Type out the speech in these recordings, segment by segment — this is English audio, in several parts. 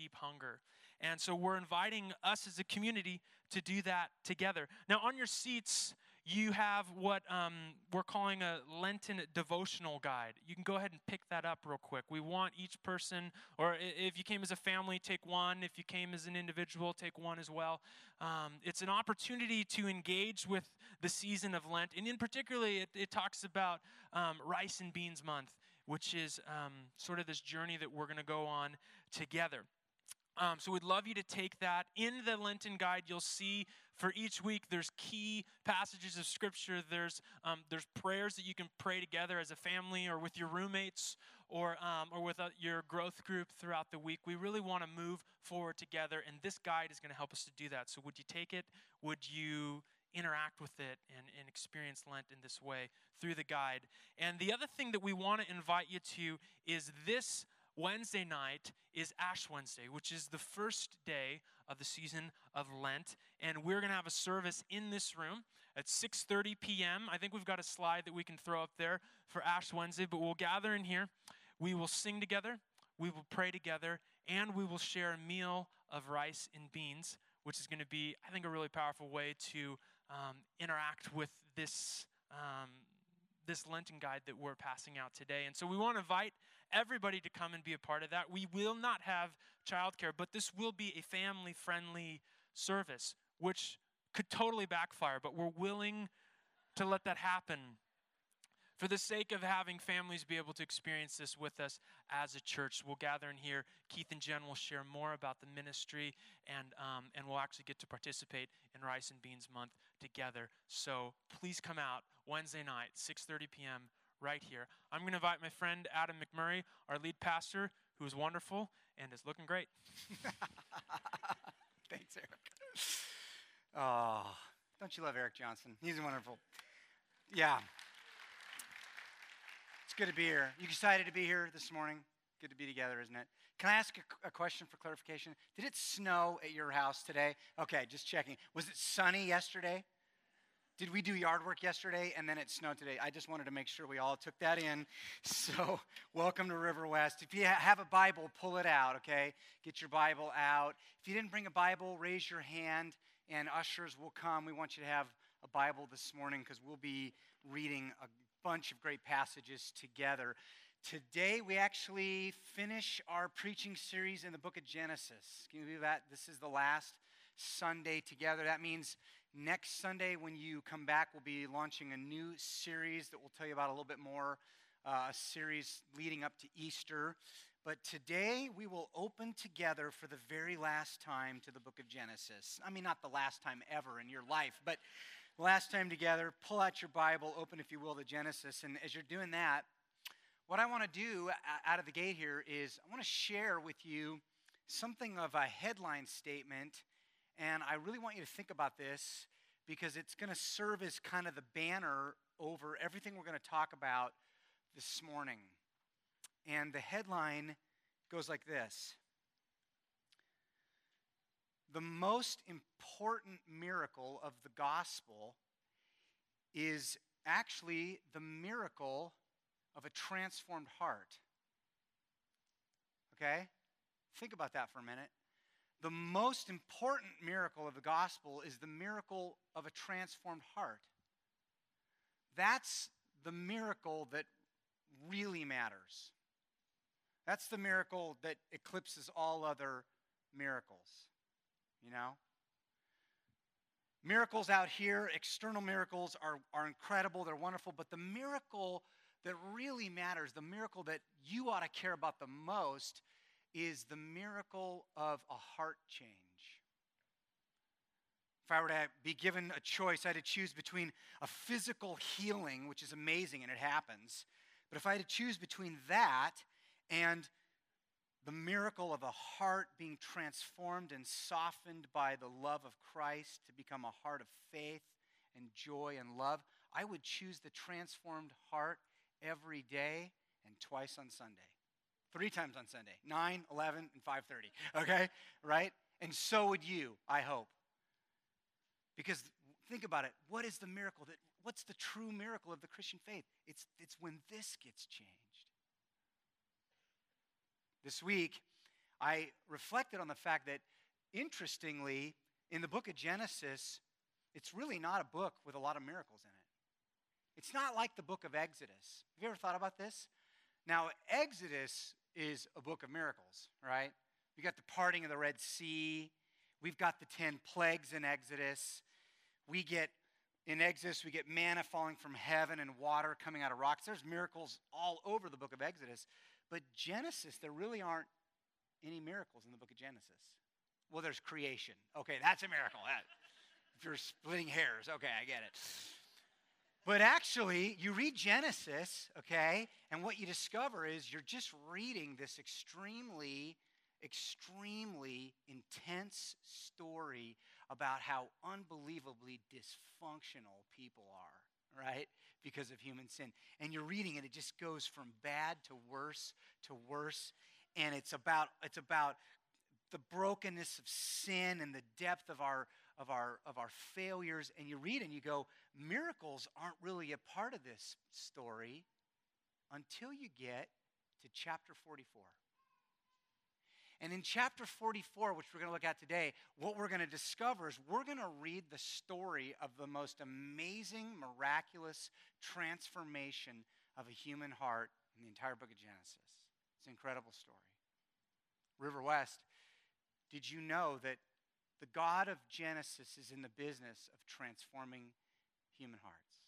deep hunger. And so we're inviting us as a community to do that together. Now, on your seats, you have what we're calling a Lenten devotional guide. You can go ahead and pick that up real quick. We want each person, or if you came as a family, take one. If you came as an individual, take one as well. It's an opportunity to engage with the season of Lent. And in particular, it talks about Rice and Beans Month, which is sort of this journey that we're going to go on together. So we'd love you to take that. In the Lenten guide, you'll see for each week there's key passages of Scripture. There's prayers that you can pray together as a family or with your roommates or with your growth group throughout the week. We really want to move forward together, and this guide is going to help us to do that. So would you take it? Would you interact with it and experience Lent in this way through the guide? And the other thing that we want to invite you to is this Wednesday night is Ash Wednesday, which is the first day of the season of Lent. And we're going to have a service in this room at 6:30 p.m. I think we've got a slide that we can throw up there for Ash Wednesday, but we'll gather in here. We will sing together, we will pray together, and we will share a meal of rice and beans, which is going to be, I think, a really powerful way to interact with this Lenten guide that we're passing out today. And so we want to invite everybody to come and be a part of that. We will not have childcare, but this will be a family-friendly service, which could totally backfire, but we're willing to let that happen for the sake of having families be able to experience this with us as a church. We'll gather in here. Keith and Jen will share more about the ministry, and we'll actually get to participate in Rice and Beans Month together. So please come out Wednesday night, 6:30 p.m., right here. I'm going to invite my friend Adam McMurray, our lead pastor, who is wonderful and is looking great. Thanks, Eric. Oh, don't you love Eric Johnson? He's wonderful. Yeah. It's good to be here. You excited to be here this morning? Good to be together, isn't it? Can I ask a question for clarification? Did it snow at your house today? Okay, just checking. Was it sunny yesterday? Did we do yard work yesterday and then it snowed today? I just wanted to make sure we all took that in. So welcome to River West. If you have a Bible, pull it out, okay? Get your Bible out. If you didn't bring a Bible, raise your hand and ushers will come. We want you to have a Bible this morning because we'll be reading a bunch of great passages together. Today we actually finish our preaching series in the book of Genesis. Can you believe that? This is the last Sunday together. That means next Sunday when you come back, we'll be launching a new series that we'll tell you about a little bit more, a series leading up to Easter. But today we will open together for the very last time to the book of Genesis. I mean, not the last time ever in your life, but last time together. Pull out your Bible, open, if you will, to Genesis. And as you're doing that, what I want to do out of the gate here is I want to share with you something of a headline statement. And I really want you to think about this because it's going to serve as kind of the banner over everything we're going to talk about this morning. And the headline goes like this: the most important miracle of the gospel is actually the miracle of a transformed heart. Okay? Think about that for a minute. The most important miracle of the gospel is the miracle of a transformed heart. That's the miracle that really matters. That's the miracle that eclipses all other miracles, you know? Miracles out here, external miracles are incredible, they're wonderful, but the miracle that really matters, the miracle that you ought to care about the most, is the miracle of a heart change. If I were to be given a choice, I had to choose between a physical healing, which is amazing and it happens, but if I had to choose between that and the miracle of a heart being transformed and softened by the love of Christ to become a heart of faith and joy and love, I would choose the transformed heart every day and twice on Sunday. 3 times on Sunday, 9, 11, and 5:30, okay? Right? And so would you, I hope. Because think about it, what is the miracle? What's the true miracle of the Christian faith? It's when this gets changed. This week, I reflected on the fact that, interestingly, in the book of Genesis, it's really not a book with a lot of miracles in it. It's not like the book of Exodus. Have you ever thought about this? Now, Exodus is a book of miracles, right? We got the parting of the Red Sea. We've got the 10 plagues in Exodus. In Exodus, we get manna falling from heaven and water coming out of rocks. There's miracles all over the book of Exodus. But Genesis, there really aren't any miracles in the book of Genesis. Well, there's creation. Okay, that's a miracle. If you're splitting hairs, okay, I get it. But actually, you read Genesis, okay, and what you discover is you're just reading this extremely intense story about how unbelievably dysfunctional people are, right? Because of human sin. And you're reading it, it just goes from bad to worse, and it's about the brokenness of sin and the depth of our failures. And you read and you go, miracles aren't really a part of this story until you get to chapter 44. And in chapter 44, which we're going to look at today, what we're going to discover is we're going to read the story of the most amazing, miraculous transformation of a human heart in the entire book of Genesis. It's an incredible story. River West, did you know that the God of Genesis is in the business of transforming human hearts?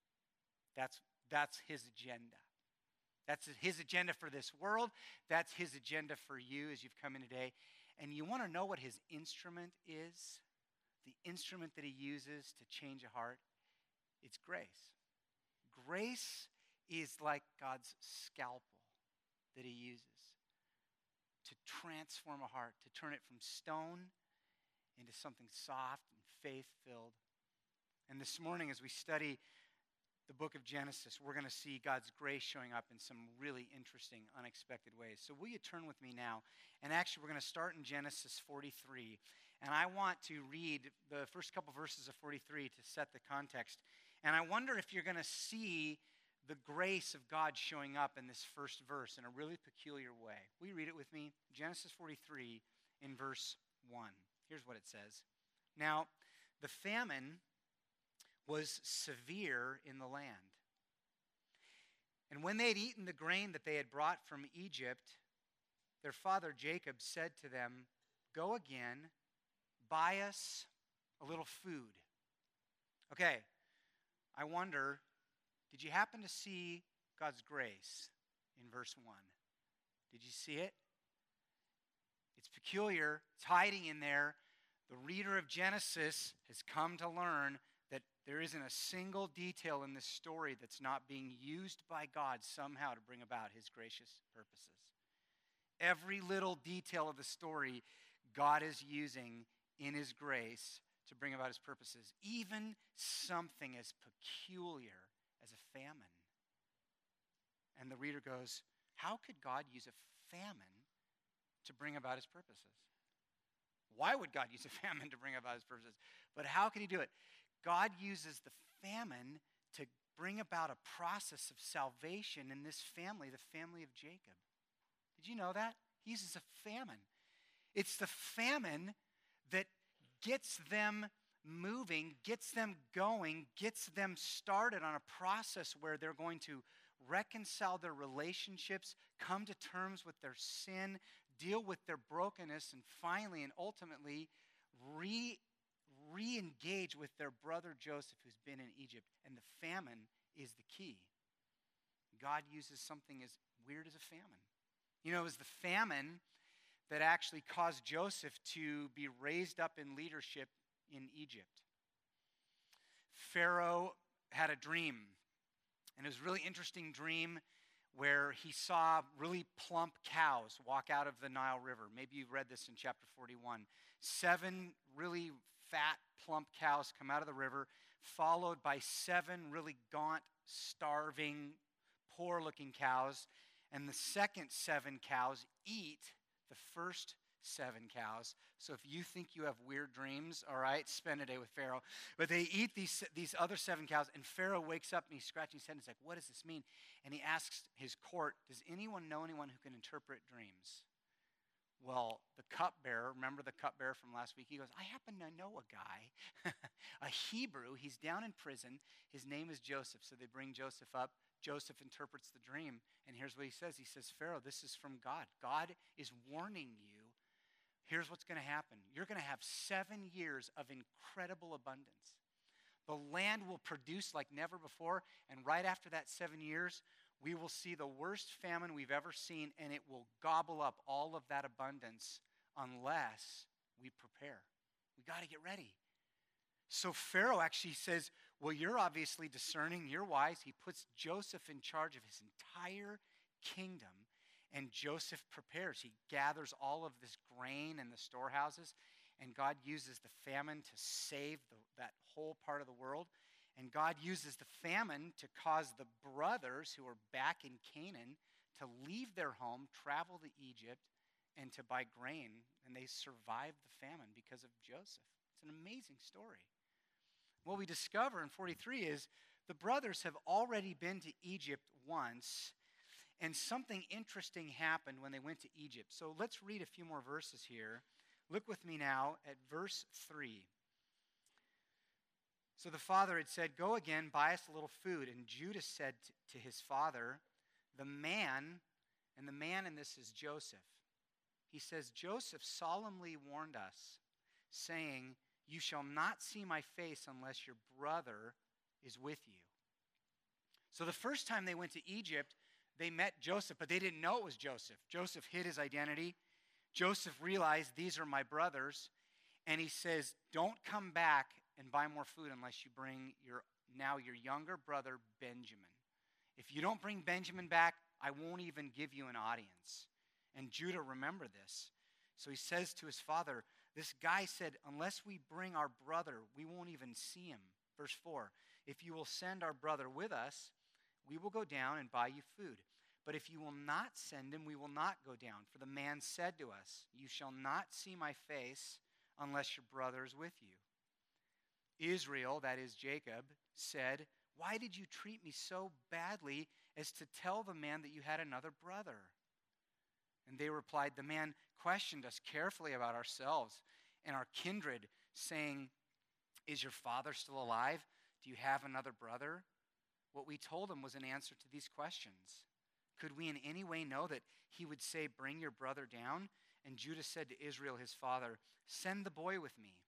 That's his agenda. That's his agenda for this world. That's his agenda for you as you've come in today. And you want to know what his instrument is? The instrument that he uses to change a heart? It's grace. Grace is like God's scalpel that he uses to transform a heart, to turn it from stone into something soft and faith-filled. And this morning, as we study the book of Genesis, we're going to see God's grace showing up in some really interesting, unexpected ways. So will you turn with me now? And actually, we're going to start in Genesis 43. And I want to read the first couple verses of 43 to set the context. And I wonder if you're going to see the grace of God showing up in this first verse in a really peculiar way. Will you read it with me? Genesis 43 in verse 1. Here's what it says. Now, the famine was severe in the land. And when they had eaten the grain that they had brought from Egypt, their father Jacob said to them, "Go again, buy us a little food." Okay, I wonder, did you happen to see God's grace in verse 1? Did you see it? It's peculiar. It's hiding in there. The reader of Genesis has come to learn that there isn't a single detail in this story that's not being used by God somehow to bring about his gracious purposes. Every little detail of the story God is using in his grace to bring about his purposes. Even something as peculiar as a famine. And the reader goes, how could God use a famine to bring about his purposes? Why would God use a famine to bring about his purposes? But how can he do it? God uses the famine to bring about a process of salvation in this family, the family of Jacob. Did you know that? He uses a famine. It's the famine that gets them moving, gets them going, gets them started on a process where they're going to reconcile their relationships, come to terms with their sin, deal with their brokenness, and finally and ultimately re-engage with their brother Joseph, who's been in Egypt. And the famine is the key. God uses something as weird as a famine. You know, it was the famine that actually caused Joseph to be raised up in leadership in Egypt. Pharaoh had a dream, and it was a really interesting dream where he saw really plump cows walk out of the Nile River. Maybe you've read this in chapter 41. 7 really fat, plump cows come out of the river, followed by 7 really gaunt, starving, poor-looking cows. And the second 7 cows eat the first 7 cows. So if you think you have weird dreams, all right, spend a day with Pharaoh. But they eat these other 7 cows, and Pharaoh wakes up and he's scratching his head and he's like, what does this mean? And he asks his court, does anyone know anyone who can interpret dreams? Well, the cupbearer, remember the cupbearer from last week? He goes, I happen to know a guy, a Hebrew. He's down in prison. His name is Joseph. So they bring Joseph up. Joseph interprets the dream. And here's what he says. He says, Pharaoh, this is from God. God is warning you. Here's what's going to happen. You're going to have 7 years of incredible abundance. The land will produce like never before. And right after that 7 years, we will see the worst famine we've ever seen, and it will gobble up all of that abundance unless we prepare. We got to get ready. So Pharaoh actually says, well, you're obviously discerning, you're wise. He puts Joseph in charge of his entire kingdom, and Joseph prepares. He gathers all of this grain in the storehouses, and God uses the famine to save that whole part of the world. And God uses the famine to cause the brothers who are back in Canaan to leave their home, travel to Egypt, and to buy grain. And they survived the famine because of Joseph. It's an amazing story. What we discover in 43 is the brothers have already been to Egypt once, and something interesting happened when they went to Egypt. So let's read a few more verses here. Look with me now at verse 3. So the father had said, go again, buy us a little food. And Judah said to his father, the man in this is Joseph. He says, Joseph solemnly warned us, saying, you shall not see my face unless your brother is with you. So the first time they went to Egypt, they met Joseph, but they didn't know it was Joseph. Joseph hid his identity. Joseph realized, these are my brothers. And he says, don't come back and buy more food unless you bring your younger brother Benjamin. If you don't bring Benjamin back, I won't even give you an audience. And Judah remembered this. So he says to his father, this guy said, unless we bring our brother, we won't even see him. Verse 4, if you will send our brother with us, we will go down and buy you food. But if you will not send him, we will not go down. For the man said to us, you shall not see my face unless your brother is with you. Israel, that is Jacob, said, why did you treat me so badly as to tell the man that you had another brother? And they replied, the man questioned us carefully about ourselves and our kindred, saying, is your father still alive? Do you have another brother? What we told him was an answer to these questions. Could we in any way know that he would say, bring your brother down? And Judah said to Israel, his father, send the boy with me,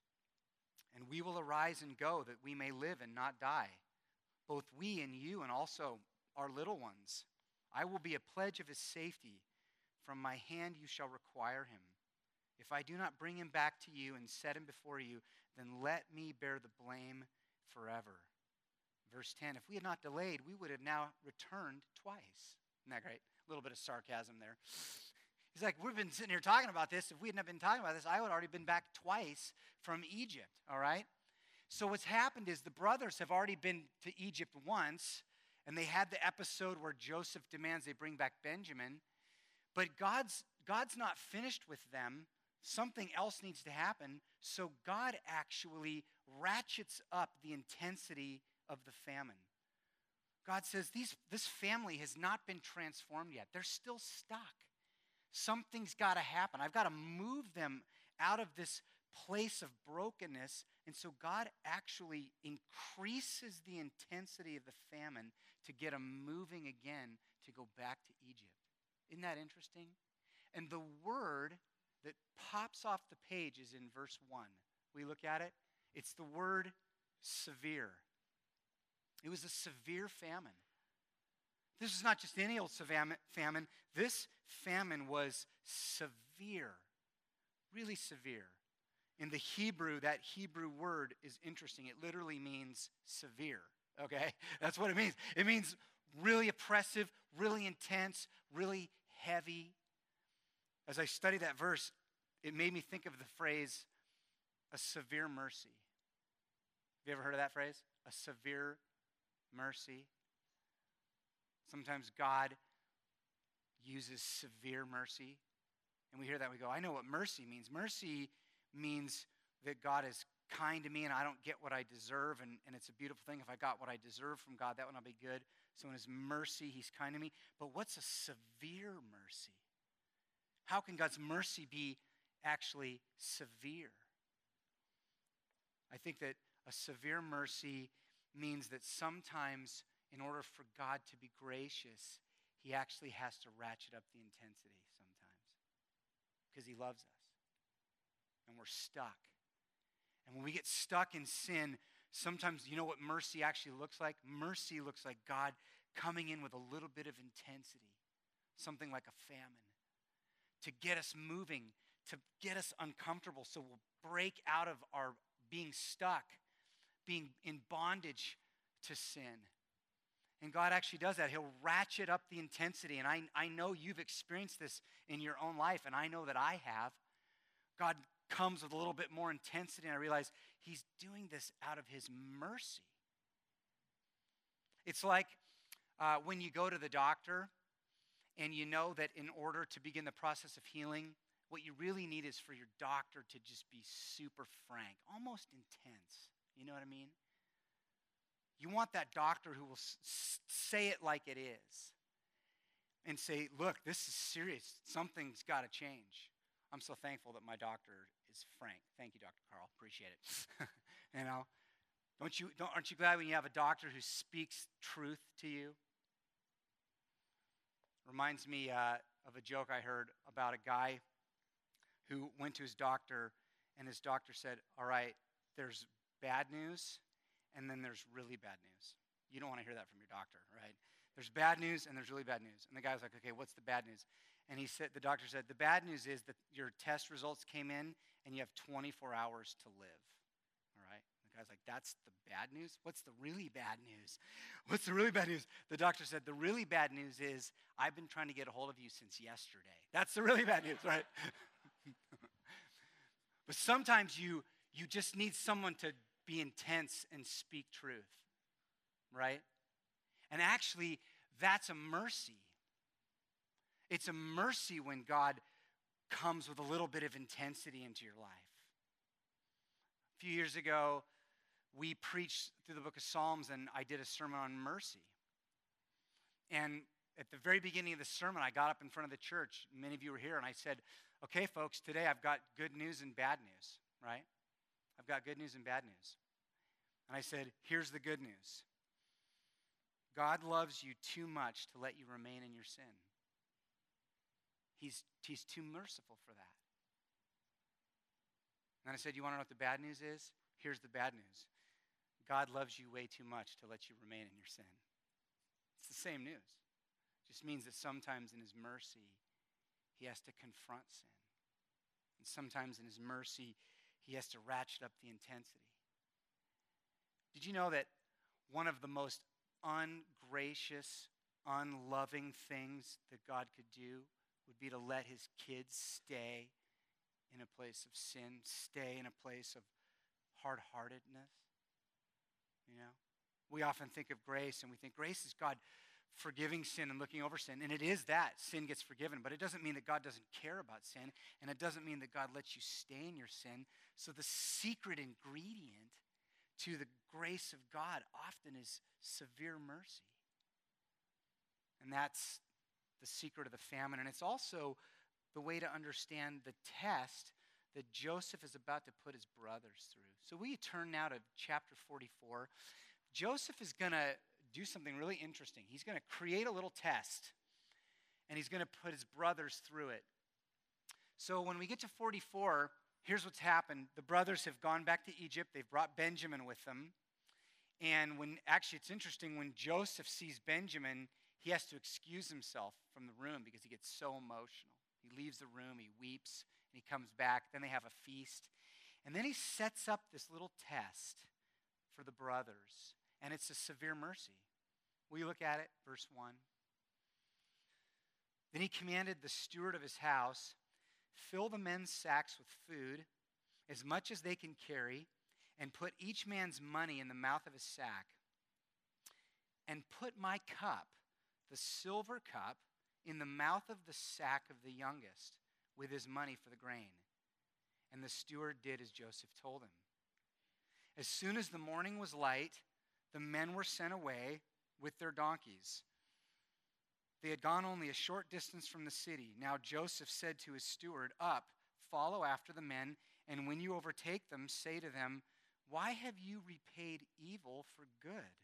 and we will arise and go, that we may live and not die, both we and you and also our little ones. I will be a pledge of his safety. From my hand you shall require him. If I do not bring him back to you and set him before you, then let me bear the blame forever. Verse 10, if we had not delayed, we would have now returned twice. Isn't that great? A little bit of sarcasm there. He's like, we've been sitting here talking about this. If we hadn't been talking about this, I would have already been back twice from Egypt, all right? So what's happened is the brothers have already been to Egypt once, and they had the episode where Joseph demands they bring back Benjamin. But God's not finished with them. Something else needs to happen. So God actually ratchets up the intensity of the famine. God says, this family has not been transformed yet. They're still stuck. Something's got to happen. I've got to move them out of this place of brokenness. And so God actually increases the intensity of the famine to get them moving again to go back to Egypt. Isn't that interesting? And the word that pops off the page is in verse 1. We look at it. It's the word severe. It was a severe famine. This is not just any old famine. This famine was severe, really severe. In the Hebrew, that Hebrew word is interesting. It literally means severe, okay? That's what it means. It means really oppressive, really intense, really heavy. As I studied that verse, it made me think of the phrase, a severe mercy. Have you ever heard of that phrase? A severe mercy. Sometimes God uses severe mercy. And we hear that and we go, I know what mercy means. Mercy means that God is kind to me and I don't get what I deserve. And it's a beautiful thing. If I got what I deserve from God, that would not be good. So in his mercy, he's kind to me. But what's a severe mercy? How can God's mercy be actually severe? I think that a severe mercy means that sometimes, in order for God to be gracious, he actually has to ratchet up the intensity sometimes because he loves us and we're stuck. And when we get stuck in sin, sometimes you know what mercy actually looks like? Mercy looks like God coming in with a little bit of intensity, something like a famine, to get us moving, to get us uncomfortable so we'll break out of our being stuck, being in bondage to sin. And God actually does that. He'll ratchet up the intensity. And I know you've experienced this in your own life, and I know that I have. God comes with a little bit more intensity, and I realize he's doing this out of his mercy. It's like when you go to the doctor, and you know that in order to begin the process of healing, what you really need is for your doctor to just be super frank, almost intense. You know what I mean? You want that doctor who will say it like it is and say, look, this is serious. Something's got to change. I'm so thankful that my doctor is frank. Thank you, Dr. Carl. Appreciate it. You know, aren't you glad when you have a doctor who speaks truth to you? Reminds me of a joke I heard about a guy who went to his doctor, and his doctor said, all right, there's bad news, and then there's really bad news. You don't want to hear that from your doctor, right? There's bad news, and there's really bad news. And the guy was like, okay, what's the bad news? And the doctor said, the bad news is that your test results came in, and you have 24 hours to live, all right? The guy's like, that's the bad news? What's the really bad news? What's the really bad news? The doctor said, the really bad news is I've been trying to get a hold of you since yesterday. That's the really bad news, right? But sometimes you just need someone to be intense and speak truth, right? And actually, that's a mercy. It's a mercy when God comes with a little bit of intensity into your life. A few years ago, we preached through the book of Psalms, and I did a sermon on mercy. And at the very beginning of the sermon, I got up in front of the church. Many of you were here, and I said, okay, folks, today I've got good news and bad news, right? I've got good news and bad news. And I said, here's the good news. God loves you too much to let you remain in your sin. He's too merciful for that. And then I said, you want to know what the bad news is? Here's the bad news. God loves you way too much to let you remain in your sin. It's the same news. It just means that sometimes in his mercy, he has to confront sin. And sometimes in his mercy, he has to ratchet up the intensity. Did you know that one of the most ungracious, unloving things that God could do would be to let his kids stay in a place of sin, stay in a place of hard-heartedness? You know? We often think of grace, and we think grace is God forgiving sin and looking over sin. And it is that. Sin gets forgiven. But it doesn't mean that God doesn't care about sin. And it doesn't mean that God lets you stay in your sin. So the secret ingredient to the grace of God often is severe mercy. And that's the secret of the famine. And it's also the way to understand the test that Joseph is about to put his brothers through. So we turn now to chapter 44. Joseph is going to do something really interesting. He's going to create a little test, and he's going to put his brothers through it. So when we get to 44, here's what's happened. The brothers have gone back to Egypt. They've brought Benjamin with them. And it's interesting, when Joseph sees Benjamin, he has to excuse himself from the room because he gets so emotional. He leaves the room, he weeps, and he comes back. Then they have a feast. And then he sets up this little test for the brothers, and it's a severe mercy. Will you look at it? Verse 1. Then he commanded the steward of his house, fill the men's sacks with food, as much as they can carry, and put each man's money in the mouth of his sack. And put my cup, the silver cup, in the mouth of the sack of the youngest, with his money for the grain. And the steward did as Joseph told him. As soon as the morning was light, the men were sent away with their donkeys. They had gone only a short distance from the city. Now Joseph said to his steward, "Up, follow after the men, and when you overtake them, say to them, 'Why have you repaid evil for good?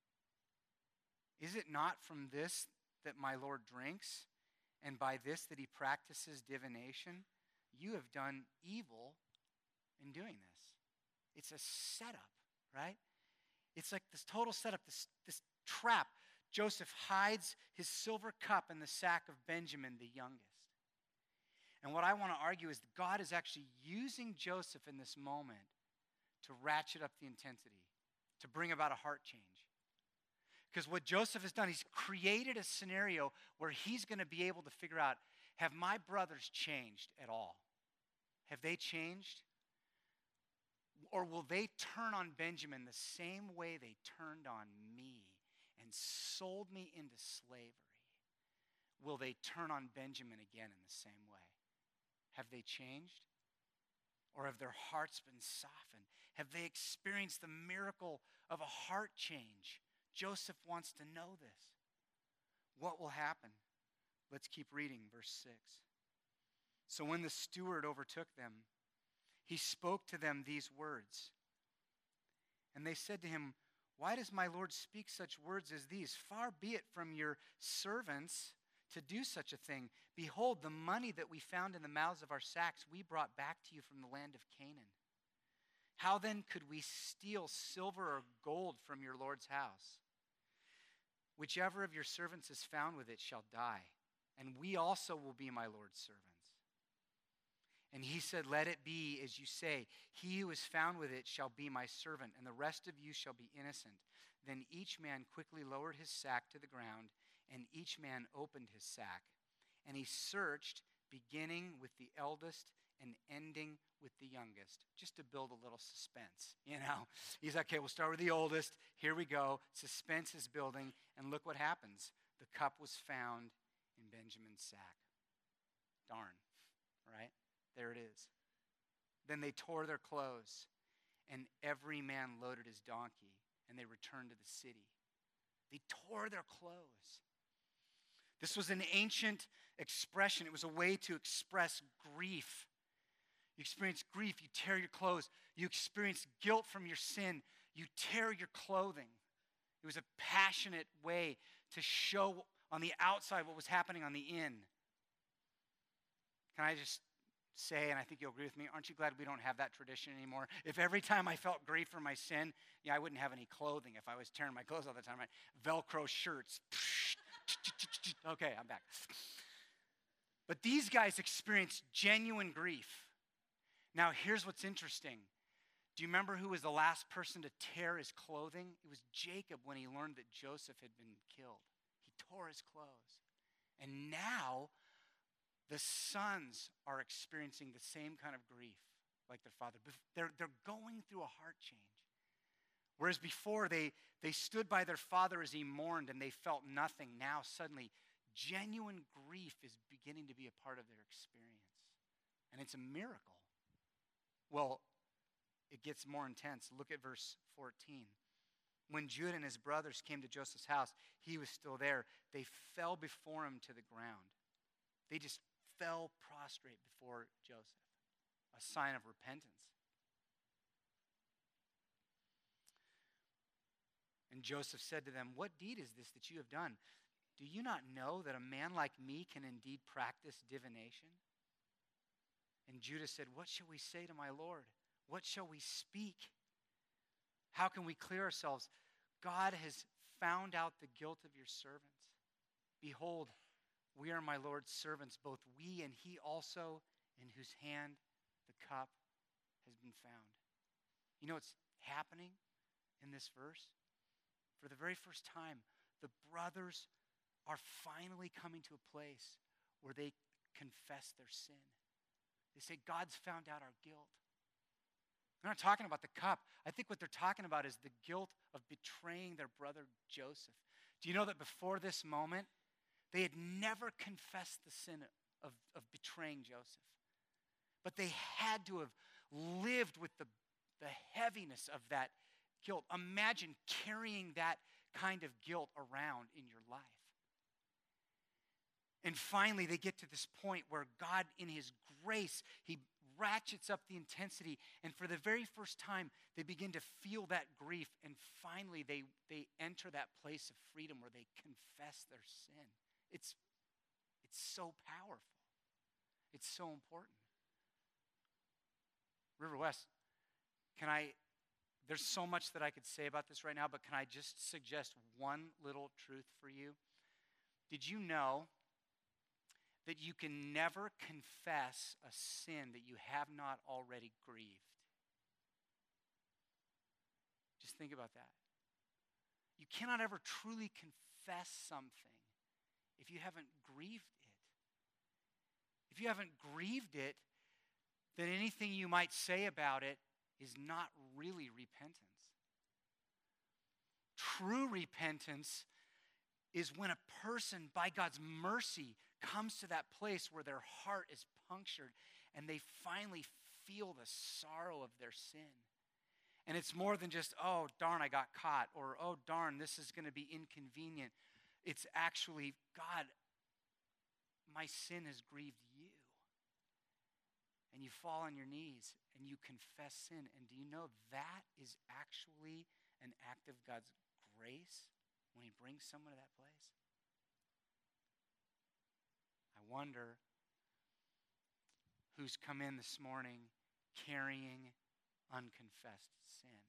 Is it not from this that my Lord drinks, and by this that he practices divination? You have done evil in doing this.'" It's a setup, right? It's like this total setup, this trap. Joseph hides his silver cup in the sack of Benjamin, the youngest. And what I want to argue is that God is actually using Joseph in this moment to ratchet up the intensity, to bring about a heart change. Because what Joseph has done, he's created a scenario where he's going to be able to figure out, have my brothers changed at all? Have they changed? Or will they turn on Benjamin the same way they turned on me and sold me into slavery? Will they turn on Benjamin again in the same way? Have they changed? Or have their hearts been softened? Have they experienced the miracle of a heart change? Joseph wants to know this. What will happen? Let's keep reading, verse 6. So when the steward overtook them, he spoke to them these words. And they said to him, "Why does my Lord speak such words as these? Far be it from your servants to do such a thing. Behold, the money that we found in the mouths of our sacks we brought back to you from the land of Canaan. How then could we steal silver or gold from your Lord's house? Whichever of your servants is found with it shall die, and we also will be my Lord's servants." And he said, "Let it be as you say. He who is found with it shall be my servant, and the rest of you shall be innocent." Then each man quickly lowered his sack to the ground, and each man opened his sack. And he searched, beginning with the eldest and ending with the youngest, just to build a little suspense. He's like, okay, we'll start with the oldest. Here we go. Suspense is building, and look what happens. The cup was found in Benjamin's sack. Darn, right? There it is. Then they tore their clothes, and every man loaded his donkey, and they returned to the city. They tore their clothes. This was an ancient expression. It was a way to express grief. You experience grief, you tear your clothes. You experience guilt from your sin, you tear your clothing. It was a passionate way to show on the outside what was happening on the in. Can I just say, and I think you'll agree with me, aren't you glad we don't have that tradition anymore? If every time I felt grief for my sin, I wouldn't have any clothing if I was tearing my clothes all the time. Right? Velcro shirts. Okay, I'm back. But these guys experienced genuine grief. Now, here's what's interesting. Do you remember who was the last person to tear his clothing? It was Jacob when he learned that Joseph had been killed. He tore his clothes. And now the sons are experiencing the same kind of grief like their father. They're going through a heart change. Whereas before they stood by their father as he mourned and they felt nothing, now suddenly genuine grief is beginning to be a part of their experience. And it's a miracle. Well, it gets more intense. Look at verse 14. When Judah and his brothers came to Joseph's house, he was still there. They fell before him to the ground. They just fell prostrate before Joseph, a sign of repentance. And Joseph said to them, "What deed is this that you have done? Do you not know that a man like me can indeed practice divination?" And Judah said, "What shall we say to my Lord? What shall we speak? How can we clear ourselves? God has found out the guilt of your servants. Behold, we are my Lord's servants, both we and he also, in whose hand the cup has been found." You know what's happening in this verse? For the very first time, the brothers are finally coming to a place where they confess their sin. They say, God's found out our guilt. They're not talking about the cup. I think what they're talking about is the guilt of betraying their brother Joseph. Do you know that before this moment, they had never confessed the sin of betraying Joseph? But they had to have lived with the heaviness of that guilt. Imagine carrying that kind of guilt around in your life. And finally, they get to this point where God, in his grace, he ratchets up the intensity. And for the very first time, they begin to feel that grief. And finally, they enter that place of freedom where they confess their sin. It's so powerful. It's so important. River West, there's so much that I could say about this right now, but can I just suggest one little truth for you? Did you know that you can never confess a sin that you have not already grieved? Just think about that. You cannot ever truly confess something if you haven't grieved it. If you haven't grieved it, then anything you might say about it is not really repentance. True repentance is when a person, by God's mercy, comes to that place where their heart is punctured and they finally feel the sorrow of their sin. And it's more than just, oh, darn, I got caught, or, oh, darn, this is going to be inconvenient. It's actually, God, my sin has grieved you. And you fall on your knees and you confess sin. And do you know that is actually an act of God's grace when he brings someone to that place? I wonder who's come in this morning carrying unconfessed sin.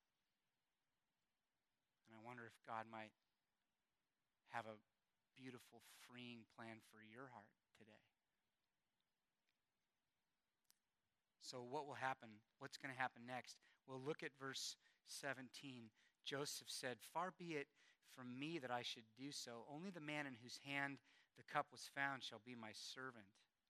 And I wonder if God might have a beautiful, freeing plan for your heart today. So what will happen? What's going to happen next? Well, look at verse 17. Joseph said, "Far be it from me that I should do so. Only the man in whose hand the cup was found shall be my servant."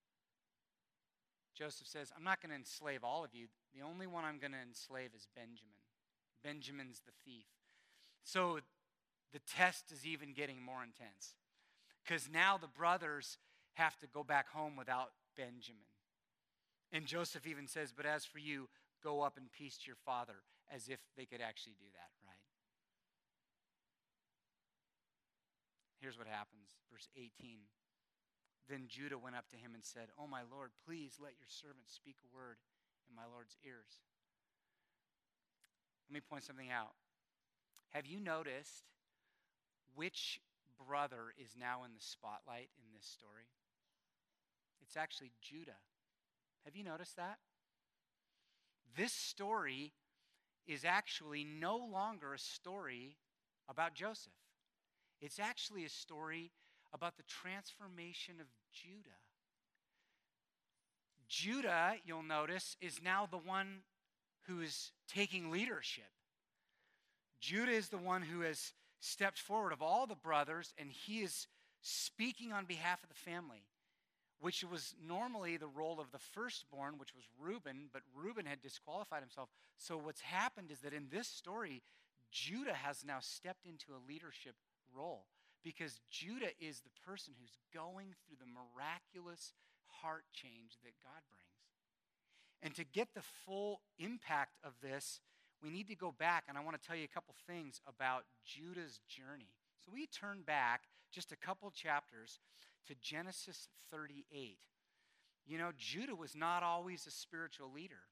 Joseph says, I'm not going to enslave all of you. The only one I'm going to enslave is Benjamin. Benjamin's the thief. So the test is even getting more intense, because now the brothers have to go back home without Benjamin. And Joseph even says, but as for you, go up in peace to your father, as if they could actually do that, right? Here's what happens, verse 18. Then Judah went up to him and said, "Oh, my Lord, please let your servant speak a word in my Lord's ears." Let me point something out. Have you noticed which brother is now in the spotlight in this story? It's actually Judah. Have you noticed that? This story is actually no longer a story about Joseph. It's actually a story about the transformation of Judah. Judah, you'll notice, is now the one who is taking leadership. Judah is the one who has stepped forward of all the brothers, and he is speaking on behalf of the family, which was normally the role of the firstborn, which was Reuben, but Reuben had disqualified himself. So what's happened is that in this story, Judah has now stepped into a leadership role, because Judah is the person who's going through the miraculous heart change that God brings. And to get the full impact of this, we need to go back, and I want to tell you a couple things about Judah's journey. So we turn back just a couple chapters to Genesis 38. You know, Judah was not always a spiritual leader.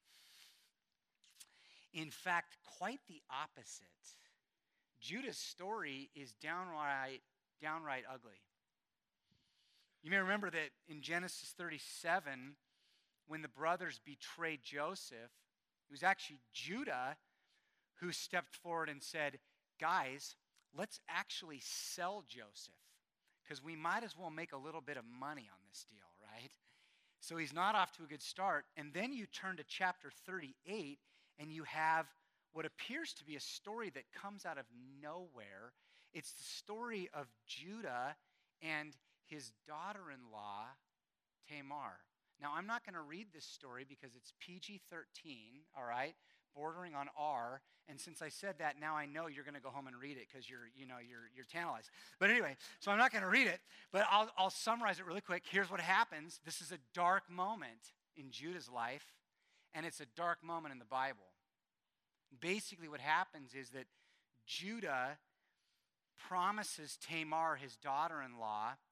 In fact, quite the opposite. Judah's story is downright ugly. You may remember that in Genesis 37, when the brothers betrayed Joseph, it was actually Judah who stepped forward and said, "Guys, let's actually sell Joseph, because we might as well make a little bit of money on this deal," right? So he's not off to a good start. And then you turn to chapter 38, and you have what appears to be a story that comes out of nowhere. It's the story of Judah and his daughter-in-law, Tamar. Now, I'm not going to read this story because it's PG-13, all right, bordering on R. And since I said that, now I know you're going to go home and read it because you're tantalized. But anyway, so I'm not going to read it, but I'll summarize it really quick. Here's what happens. This is a dark moment in Judah's life, and it's a dark moment in the Bible. Basically, what happens is that Judah promises Tamar, his daughter-in-law,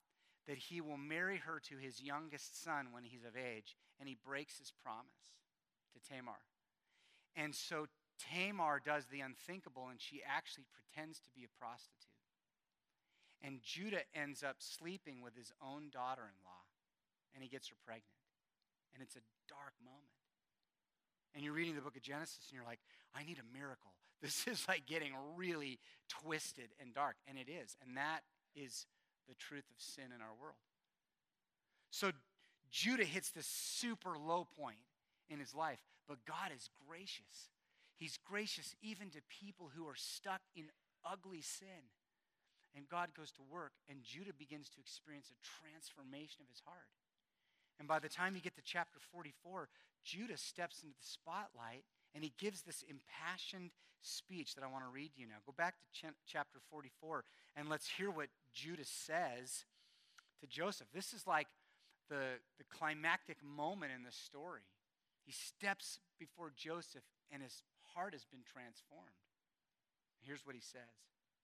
that he will marry her to his youngest son when he's of age, and he breaks his promise to Tamar. And so Tamar does the unthinkable, and she actually pretends to be a prostitute. And Judah ends up sleeping with his own daughter-in-law, and he gets her pregnant. And it's a dark moment. And you're reading the book of Genesis, and you're like, I need a miracle. This is like getting really twisted and dark. And it is. And that is the truth of sin in our world. So Judah hits this super low point in his life, but God is gracious. He's gracious even to people who are stuck in ugly sin. And God goes to work, and Judah begins to experience a transformation of his heart. And by the time you get to chapter 44, Judah steps into the spotlight, and he gives this impassioned speech that I want to read to you now. Go back to chapter 44, and let's hear what Judah says to Joseph. This is like the climactic moment in the story. He steps before Joseph, and his heart has been transformed. Here's what he says.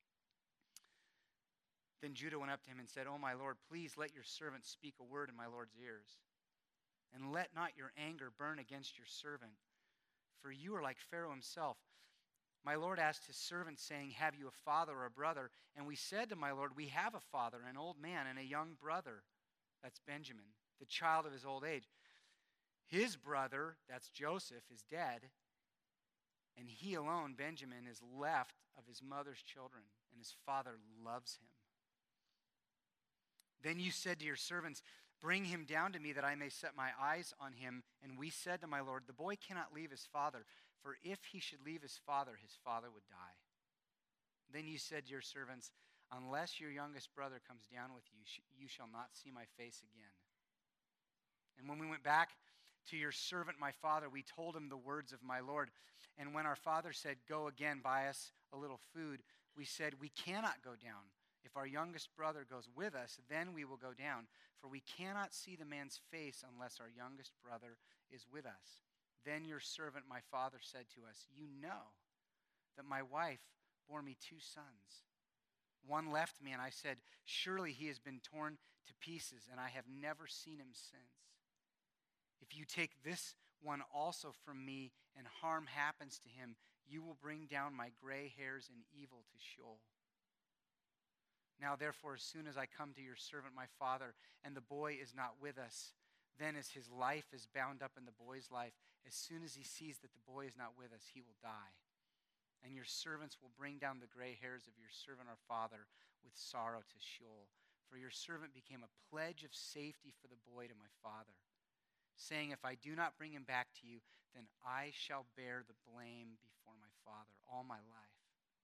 Then Judah went up to him and said, "O my Lord, please let your servant speak a word in my Lord's ears. And let not your anger burn against your servant, for you are like Pharaoh himself. My Lord asked his servant, saying, have you a father or a brother? And we said to my Lord, we have a father, an old man, and a young brother." That's Benjamin, the child of his old age. His brother, that's Joseph, is dead, and he alone, Benjamin, is left of his mother's children, and his father loves him. Then you said to your servants, bring him down to me that I may set my eyes on him. And we said to my Lord, the boy cannot leave his father, for if he should leave his father would die. Then you said to your servants, unless your youngest brother comes down with you, you shall not see my face again. And when we went back to your servant, my father, we told him the words of my Lord. And when our father said, go again, buy us a little food, we said, we cannot go down. If our youngest brother goes with us, then we will go down, for we cannot see the man's face unless our youngest brother is with us. Then your servant, my father, said to us, you know that my wife bore me 2 sons. One left me, and I said, surely he has been torn to pieces, and I have never seen him since. If you take this one also from me, and harm happens to him, you will bring down my gray hairs in evil to Sheol. Now, therefore, as soon as I come to your servant, my father, and the boy is not with us, then as his life is bound up in the boy's life, as soon as he sees that the boy is not with us, he will die. And your servants will bring down the gray hairs of your servant, our father, with sorrow to Sheol. For your servant became a pledge of safety for the boy to my father, saying, if I do not bring him back to you, then I shall bear the blame before my father all my life.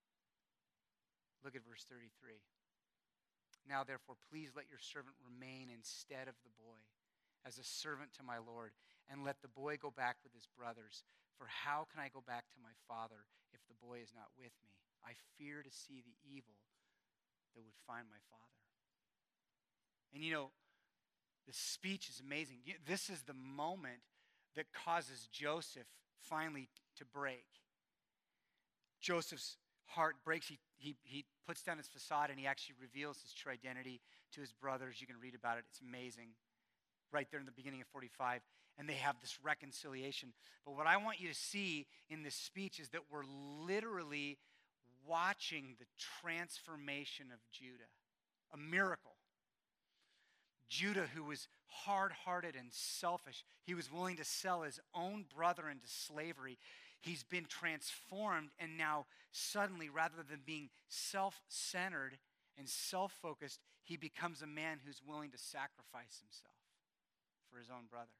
Look at verse 33. Now, therefore, please let your servant remain instead of the boy as a servant to my Lord, and let the boy go back with his brothers. For how can I go back to my father if the boy is not with me? I fear to see the evil that would find my father. And you know, the speech is amazing. This is the moment that causes Joseph finally to break. Joseph's heart breaks. He puts down his facade, and he actually reveals his true identity to his brothers. You can read about it. It's amazing. Right there in the beginning of 45. And they have this reconciliation. But what I want you to see in this speech is that we're literally watching the transformation of Judah. A miracle. Judah, who was hard-hearted and selfish, he was willing to sell his own brother into slavery. He's been transformed, and now suddenly, rather than being self-centered and self-focused, he becomes a man who's willing to sacrifice himself for his own brother.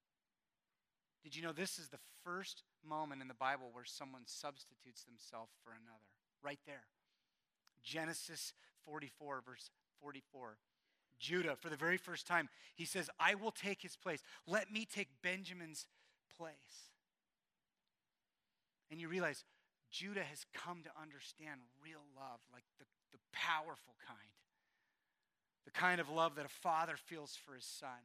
Did you know this is the first moment in the Bible where someone substitutes themselves for another? Right there. Genesis 44, verse 44. Judah, for the very first time, he says, I will take his place. Let me take Benjamin's place. And you realize Judah has come to understand real love, like the powerful kind. The kind of love that a father feels for his son.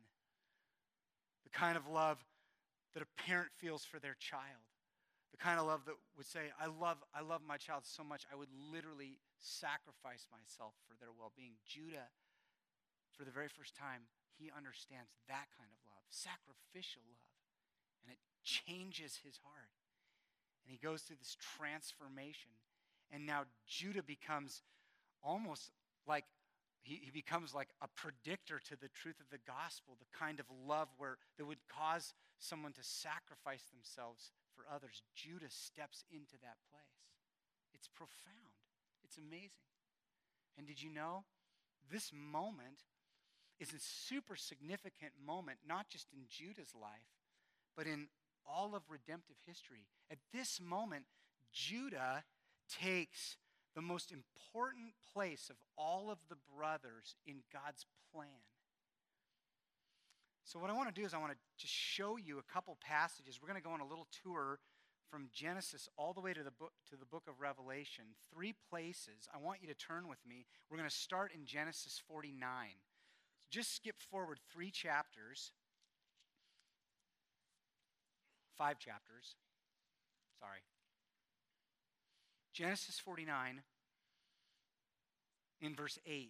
The kind of love that a parent feels for their child. The kind of love that would say, I love my child so much, I would literally sacrifice myself for their well-being. Judah for the very first time, he understands that kind of love, sacrificial love. And it changes his heart. And he goes through this transformation. And now Judah becomes almost like, he becomes like a predictor to the truth of the gospel, the kind of love that would cause someone to sacrifice themselves for others. Judah steps into that place. It's profound. It's amazing. And did you know this moment is a super significant moment, not just in Judah's life, but in all of redemptive history. At this moment, Judah takes the most important place of all of the brothers in God's plan. So what I want to do is I want to just show you a couple passages. We're going to go on a little tour from Genesis all the way to the book of Revelation. 3 places. I want you to turn with me. We're going to start in Genesis 49. Just skip forward 3 chapters. 5 chapters. Sorry. Genesis 49 in verse 8.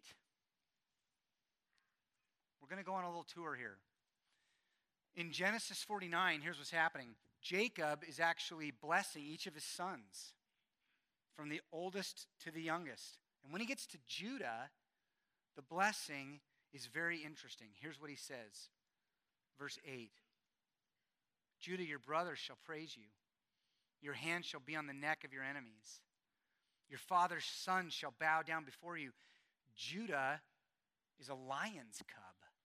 We're going to go on a little tour here. In Genesis 49, here's what's happening. Jacob is actually blessing each of his sons, from the oldest to the youngest. And when he gets to Judah, the blessing is very interesting. Here's what he says. Verse 8. Judah, your brothers shall praise you. Your hand shall be on the neck of your enemies. Your father's son shall bow down before you. Judah is a lion's cub.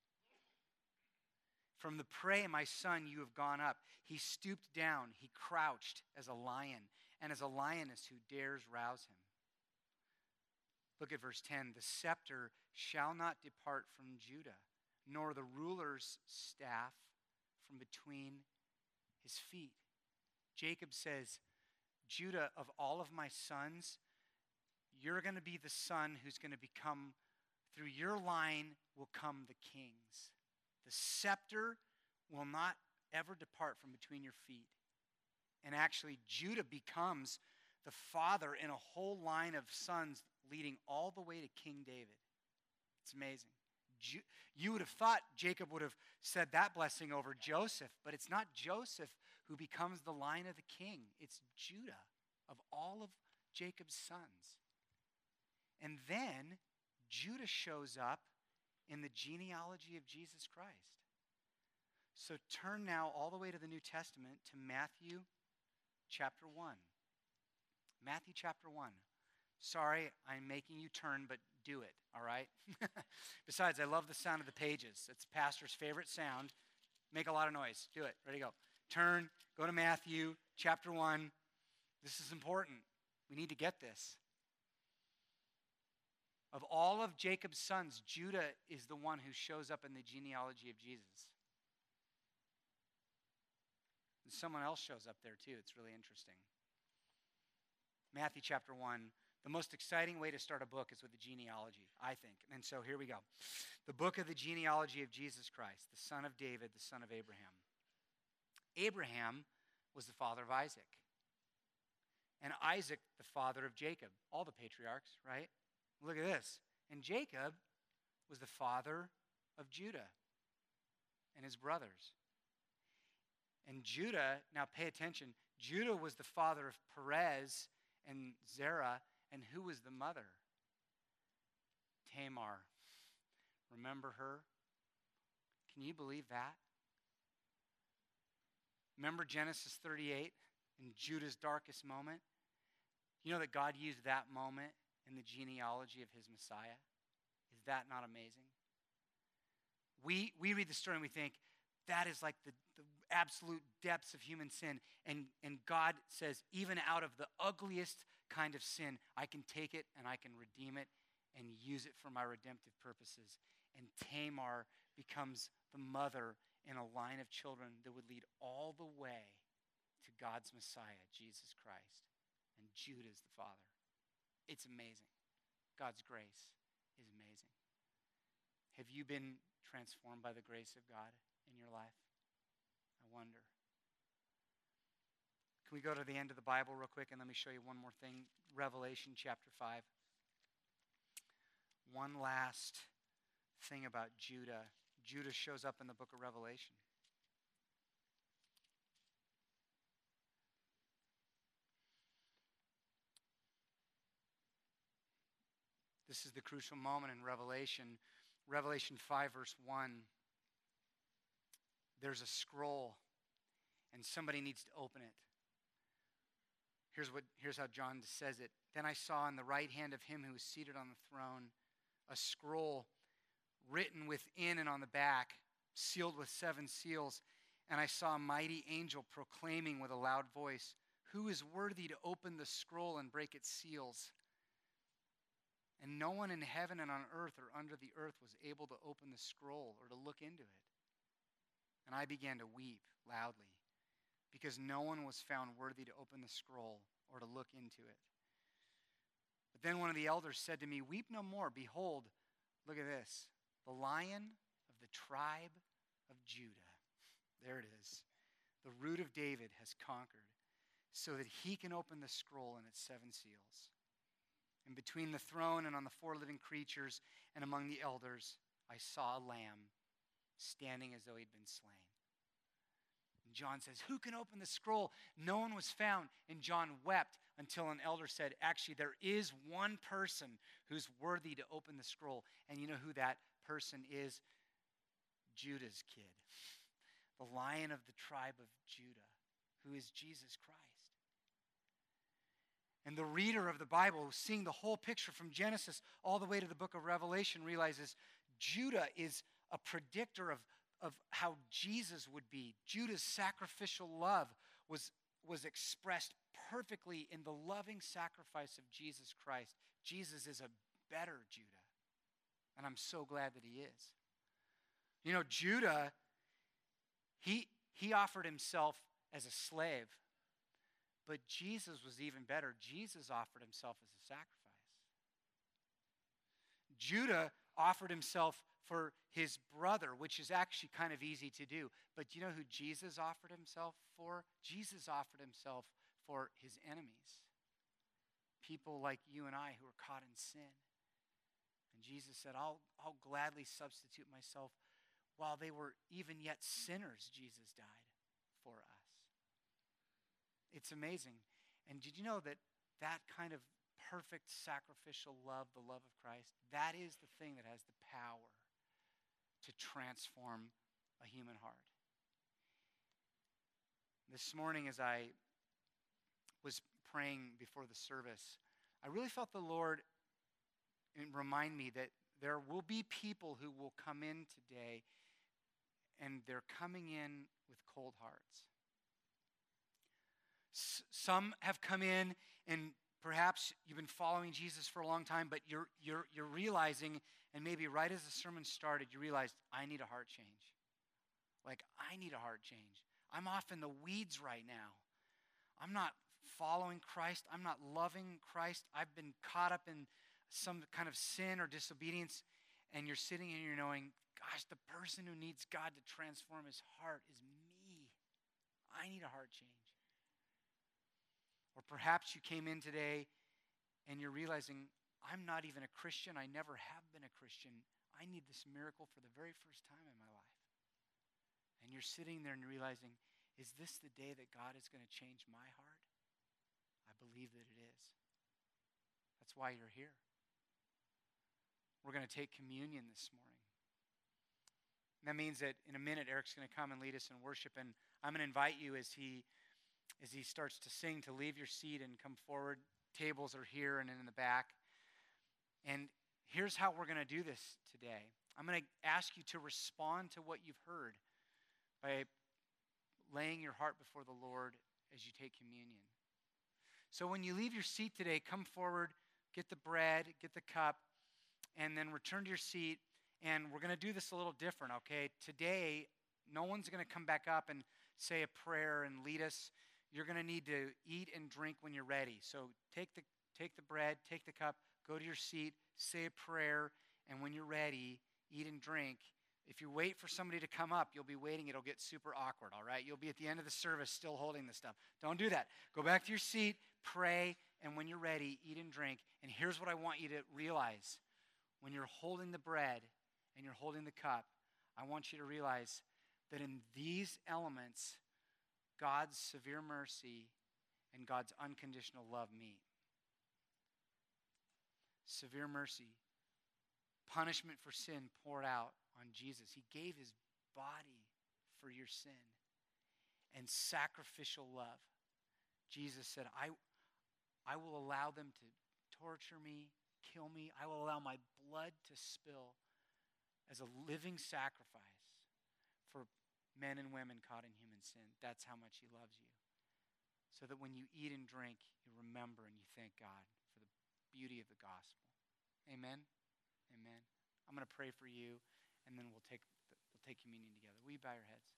From the prey, my son, you have gone up. He stooped down. He crouched as a lion, and as a lioness who dares rouse him. Look at verse 10. The scepter shall not depart from Judah, nor the ruler's staff from between his feet. Jacob says, Judah, of all of my sons, you're going to be the son who's going to become, through your line will come the kings. The scepter will not ever depart from between your feet. And actually, Judah becomes the father in a whole line of sons leading all the way to King David. It's amazing. You would have thought Jacob would have said that blessing over Joseph, but it's not Joseph who becomes the line of the king. It's Judah, of all of Jacob's sons. And then Judah shows up in the genealogy of Jesus Christ. So turn now all the way to the New Testament to Matthew chapter 1. Matthew chapter 1. Sorry, I'm making you turn, but do it, all right? Besides, I love the sound of the pages. It's pastor's favorite sound. Make a lot of noise. Do it. Ready to go. Turn, go to Matthew chapter 1. This is important. We need to get this. Of all of Jacob's sons, Judah is the one who shows up in the genealogy of Jesus. And someone else shows up there too. It's really interesting. Matthew chapter 1. The most exciting way to start a book is with the genealogy, I think. And so here we go. The book of the genealogy of Jesus Christ, the son of David, the son of Abraham. Abraham was the father of Isaac. And Isaac, the father of Jacob. All the patriarchs, right? Look at this. And Jacob was the father of Judah and his brothers. And Judah, now pay attention, Judah was the father of Perez and Zerah, and who was the mother? Tamar. Remember her? Can you believe that? Remember Genesis 38 in Judah's darkest moment? You know that God used that moment in the genealogy of his Messiah? Is that not amazing? We read the story and we think, that is like the absolute depths of human sin. And God says, even out of the ugliest kind of sin, I can take it and I can redeem it and use it for my redemptive purposes. And Tamar becomes the mother in a line of children that would lead all the way to God's Messiah, Jesus Christ. And Judah is the father. It's amazing. God's grace is amazing. Have you been transformed by the grace of God in your life? I wonder. Can we go to the end of the Bible real quick and let me show you one more thing? Revelation chapter 5. One last thing about Judah. Judah shows up in the book of Revelation. This is the crucial moment in Revelation. Revelation 5, verse 1. There's a scroll, and somebody needs to open it. Here's how John says it. Then I saw in the right hand of him who was seated on the throne a scroll written within and on the back, sealed with 7 seals. And I saw a mighty angel proclaiming with a loud voice, "Who is worthy to open the scroll and break its seals?" And no one in heaven and on earth or under the earth was able to open the scroll or to look into it. And I began to weep loudly, because no one was found worthy to open the scroll or to look into it. But then one of the elders said to me, "Weep no more. Behold," look at this, "the Lion of the tribe of Judah," there it is, "the root of David has conquered, so that he can open the scroll and its 7 seals." And between the throne and on the 4 living creatures and among the elders, I saw a lamb standing as though he'd been slain. And John says, "Who can open the scroll?" No one was found. And John wept until an elder said, "Actually, there is one person who's worthy to open the scroll." And you know who that person is? Judah's kid, the Lion of the tribe of Judah, who is Jesus Christ. And the reader of the Bible, seeing the whole picture from Genesis all the way to the book of Revelation, realizes Judah is a predictor of how Jesus would be. Judah's sacrificial love was expressed perfectly in the loving sacrifice of Jesus Christ. Jesus is a better Judah, and I'm so glad that he is. You know, Judah, he offered himself as a slave. But Jesus was even better. Jesus offered himself as a sacrifice. Judah offered himself for his brother, which is actually kind of easy to do. But you know who Jesus offered himself for? Jesus offered himself for his enemies. People like you and I who are caught in sin. And Jesus said, I'll gladly substitute myself. While they were even yet sinners, Jesus died for us. It's amazing. And did you know that kind of perfect sacrificial love, the love of Christ, that is the thing that has the power to transform a human heart? This morning, as I was praying before the service, I really felt the Lord remind me that there will be people who will come in today, and they're coming in with cold hearts. Some have come in, and perhaps you've been following Jesus for a long time, but you're realizing, and maybe right as the sermon started, you realized, I need a heart change. Like, I need a heart change. I'm off in the weeds right now. I'm not following Christ. I'm not loving Christ. I've been caught up in some kind of sin or disobedience, and you're sitting here and you're knowing, gosh, the person who needs God to transform his heart is me. I need a heart change. Or perhaps you came in today and you're realizing, I'm not even a Christian. I never have been a Christian. I need this miracle for the very first time in my life. And you're sitting there and you're realizing, is this the day that God is going to change my heart? I believe that it is. That's why you're here. We're going to take communion this morning. And that means that in a minute, Eric's going to come and lead us in worship. And I'm going to invite you as he starts to sing to leave your seat and come forward. Tables are here and in the back. And here's how we're going to do this today. I'm going to ask you to respond to what you've heard by laying your heart before the Lord as you take communion. So when you leave your seat today, come forward, get the bread, get the cup, and then return to your seat. And we're going to do this a little different, okay? Today, no one's going to come back up and say a prayer and lead us. You're going to need to eat and drink when you're ready. So take the bread, take the cup, go to your seat, say a prayer, and when you're ready, eat and drink. If you wait for somebody to come up, you'll be waiting. It'll get super awkward, all right? You'll be at the end of the service still holding this stuff. Don't do that. Go back to your seat, pray, and when you're ready, eat and drink. And here's what I want you to realize. When you're holding the bread and you're holding the cup, I want you to realize that in these elements, God's severe mercy and God's unconditional love meet. Severe mercy, punishment for sin poured out on Jesus. He gave his body for your sin. And sacrificial love. Jesus said, I will allow them to torture me, kill me. I will allow my blood to spill as a living sacrifice for men and women caught in human sin. That's how much he loves you. So that when you eat and drink, you remember and you thank God for the beauty of the gospel. Amen? Amen. I'm going to pray for you, and then we'll take communion together. Will you bow your heads?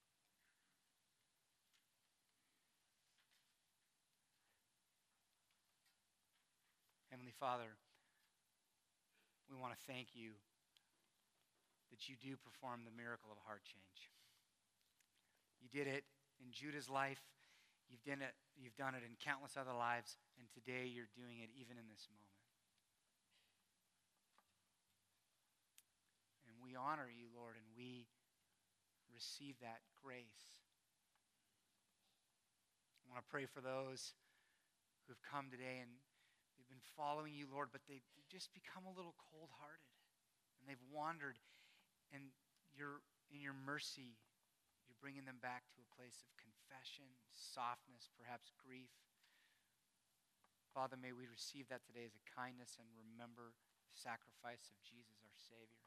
Heavenly Father, we want to thank you that you do perform the miracle of heart change. You did it in Judah's life. You've done it in countless other lives, and today you're doing it even in this moment. And we honor you, Lord, and we receive that grace. I want to pray for those who've come today and they've been following you, Lord, but they've just become a little cold-hearted. And they've wandered. And in your mercy, you're bringing them back to a place of confession, softness, perhaps grief. Father, may we receive that today as a kindness and remember the sacrifice of Jesus, our Savior.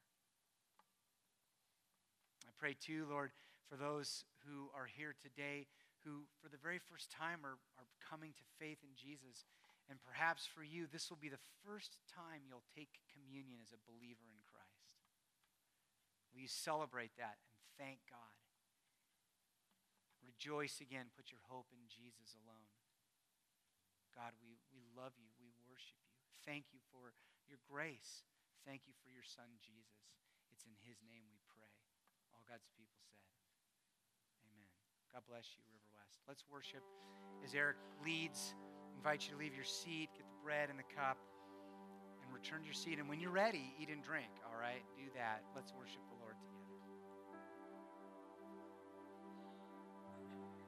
I pray too, Lord, for those who are here today who for the very first time are coming to faith in Jesus. And perhaps for you, this will be the first time you'll take communion as a believer in Christ. Will you celebrate that and thank God? Rejoice again. Put your hope in Jesus alone. God, we love you. We worship you. Thank you for your grace. Thank you for your Son, Jesus. It's in his name we pray. All God's people said, amen. God bless you, River West. Let's worship as Eric leads. I invite you to leave your seat, get the bread and the cup, and return to your seat. And when you're ready, eat and drink, all right? Do that. Let's worship the Lord together.